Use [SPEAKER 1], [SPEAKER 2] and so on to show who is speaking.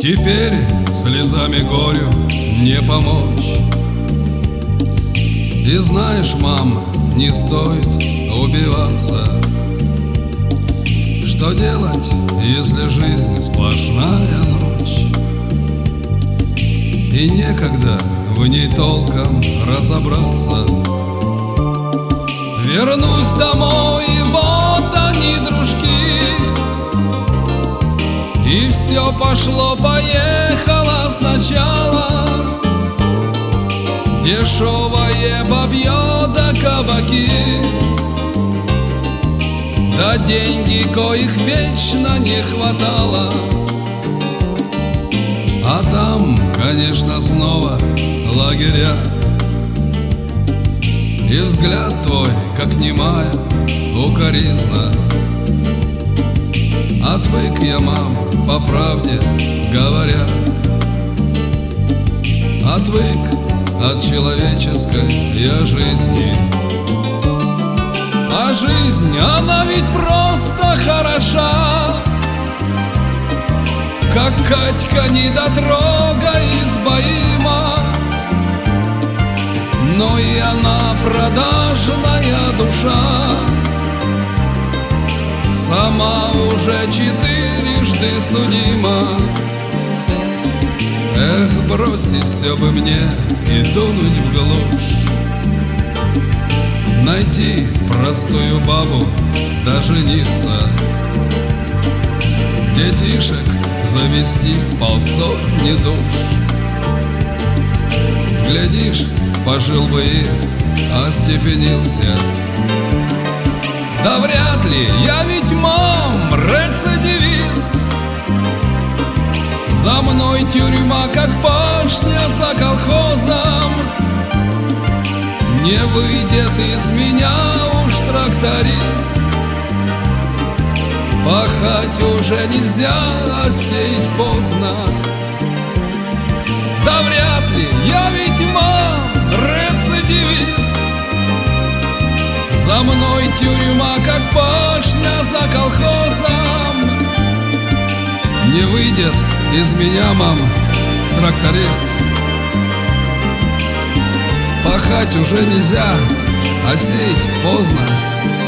[SPEAKER 1] Теперь слезами горю не помочь. И знаешь, мама, не стоит убиваться. Что делать, если жизнь сплошная ночь? И некогда в ней толком разобраться. Вернусь домой, и вот они, дружки, и все пошло-поехало сначала. Дешевое бабье да кабаки, да деньги, коих вечно не хватало. А там, конечно, снова лагеря. И взгляд твой, как немая, укоризна. Отвык я, мам, по правде говоря, отвык от человеческой я жизни. А жизнь, она ведь просто хороша, как Катька недотрога избоима. Но и она продажная душа, сама уже четырежды судима. Эх, бросить все бы мне и тонуть в глушь, найти простую бабу да жениться, детишек завести полсотни душ. Глядишь, пожил бы и остепенился. Да вряд ли, я ведь, мам, рецидивист. За мной тюрьма, как пашня за колхозом. Не выйдет из меня уж тракторист. Пахать уже нельзя, а сеять поздно. Да вряд ли, я ведь, мам, рецидивист. За мной тюрьма, как пашня за колхозом. Не выйдет из меня, мам, тракторист. Пахать уже нельзя, а сеять поздно.